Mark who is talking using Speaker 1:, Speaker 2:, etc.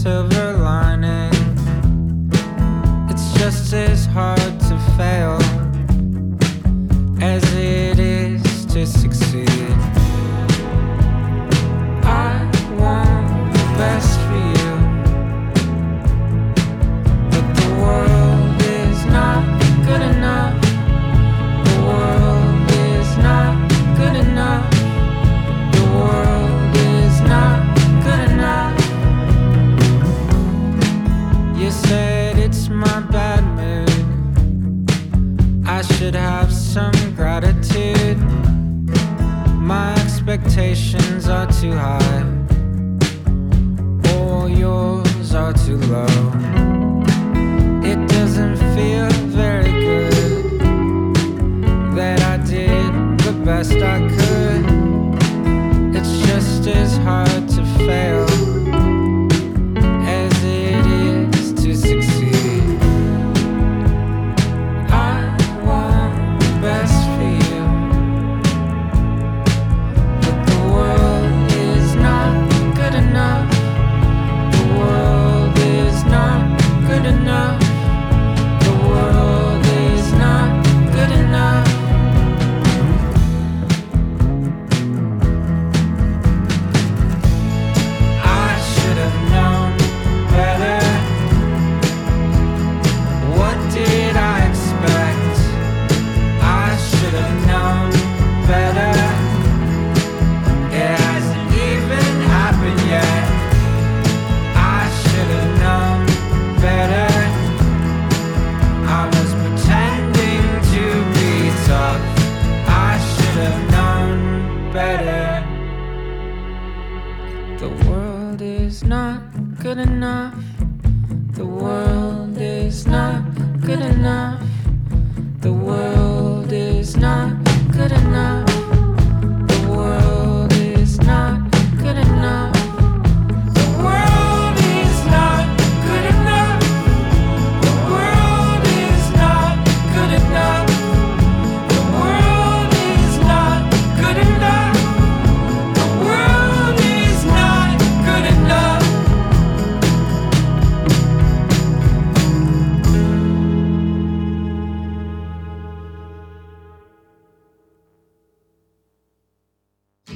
Speaker 1: silver lining. It's just as hard to fail as it is to succeed. I want the best for you, but the world is not good enough. The world is not good enough. The world is not good enough. You said it's my bad mood. I should have some gratitude. My expectations are too high, or yours are too low. It doesn't feel very good that I did the best I could. It's just as hard to fail as it is to succeed. I want the best for you, but the world is not good enough. The world is not good enough. The world is not good enough. I should have known better. What did I expect? I should have known better. It hasn't even happened yet. I should have known better. I was pretending to be tough. I should have known better. The world is not good enough. The world is not good enough. The world